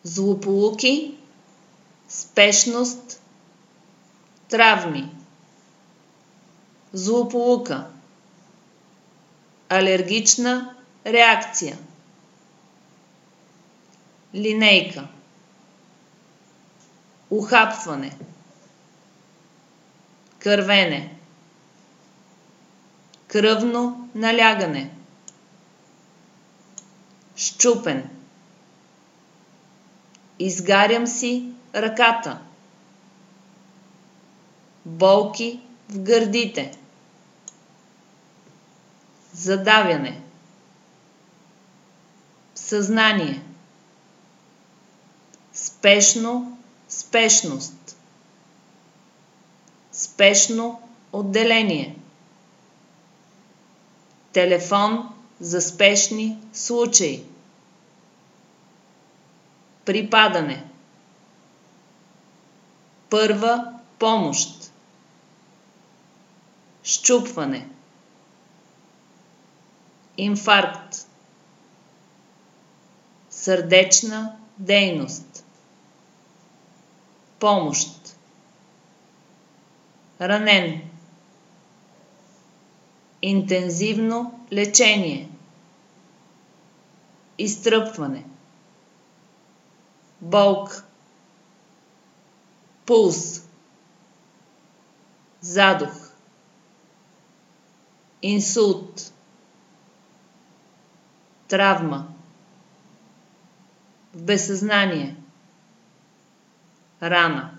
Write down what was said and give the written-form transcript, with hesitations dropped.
злополуки, спешност, травми. Злополука, алергична реакция. Линейка, ухапване, кървене, кръвно налягане, счупен, изгарям си ръката, болки в гърдите, задавяне, съзнание, спешно, спешност, спешно отделение, телефон за спешни случаи, припадане, първа помощ, счупване, инфаркт, сърдечна дейност, помощ, ранен, интензивно лечение, изтръпване, болка, пулс, задух, инсулт, травма, в безсъзнание, рана.